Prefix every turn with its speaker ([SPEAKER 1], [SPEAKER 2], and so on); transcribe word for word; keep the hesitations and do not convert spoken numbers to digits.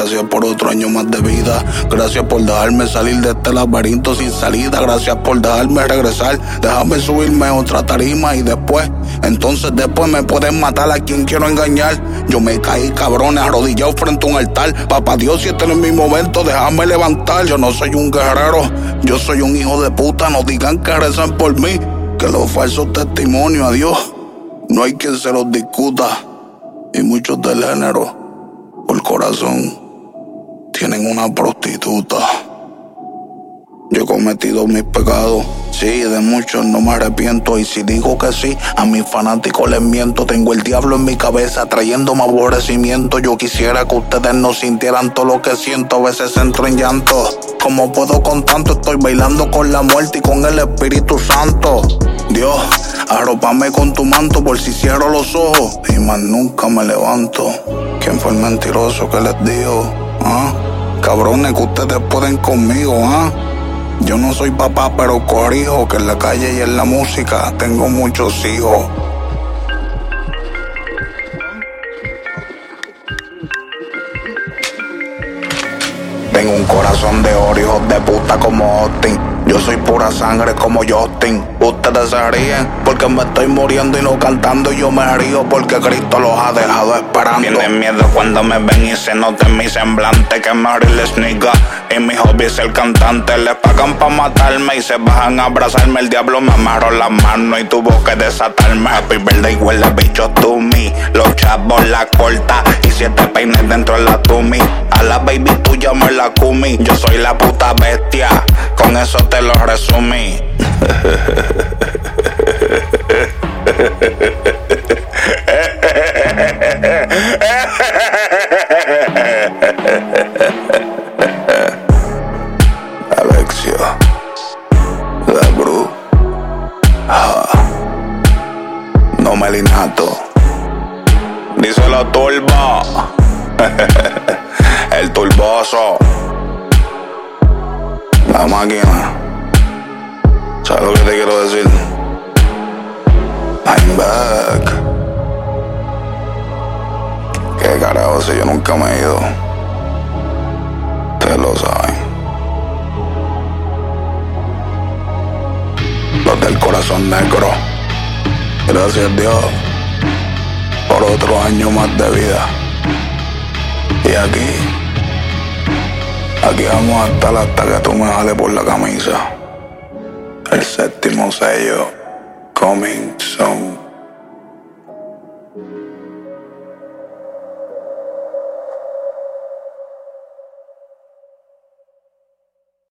[SPEAKER 1] Gracias por otro año más de vida. Gracias por dejarme salir de este laberinto sin salida. Gracias por dejarme regresar. Déjame subirme a otra tarima y después, entonces después me pueden matar a quien quiero engañar. Yo me caí, cabrones, arrodillado frente a un altar. Papá Dios, si este no es mi momento, déjame levantar. Yo no soy un guerrero, yo soy un hijo de puta. No digan que rezan por mí, que los falsos testimonios a Dios no hay quien se los discuta. Y muchos del género, por corazón, tienen una prostituta. Yo he cometido mis pecados, sí, de muchos no me arrepiento. Y si digo que sí, a mis fanáticos les miento. Tengo el diablo en mi cabeza trayéndome aborrecimiento. Yo quisiera que ustedes no sintieran todo lo que siento. A veces entro en llanto. ¿Cómo puedo con tanto? Estoy bailando con la muerte y con el Espíritu Santo. Dios, arrópame con tu manto por si cierro los ojos y más nunca me levanto. ¿Quién fue el mentiroso que les dijo? ¿Ah? Cabrones que ustedes pueden conmigo, ¿ah? Yo no soy papá, pero corrijo que en la calle y en la música tengo muchos hijos. Tengo un corazón de oro, hijos de puta como Austin. Yo soy pura sangre como Justin. Ustedes se ríen porque me estoy muriendo y no cantando. Y yo me río porque Cristo los ha dejado esperando. Tienen miedo cuando me ven y se nota en mi semblante que me les nigga. Y mi hobby es el cantante. Les pagan pa' matarme y se bajan a abrazarme. El diablo me amarró las manos y tuvo que desatarme. Happy birthday, huele bicho to me. Los chavos la corta y siete peines dentro de la tumi. A la baby tuya me la cumi. Yo soy la puta bestia, con eso te lo resumí. Alexio, la Bru, ah, no Melinato, díselo Turbo, el turboso, la máquina. ¿Sabes lo que te quiero decir? I'm back. Qué carajo, si yo nunca me he ido. Ustedes lo saben. Los del corazón negro. Gracias Dios por otro año más de vida. Y aquí, aquí vamos a estar hasta que tú me jales por la camisa. El séptimo sello, coming.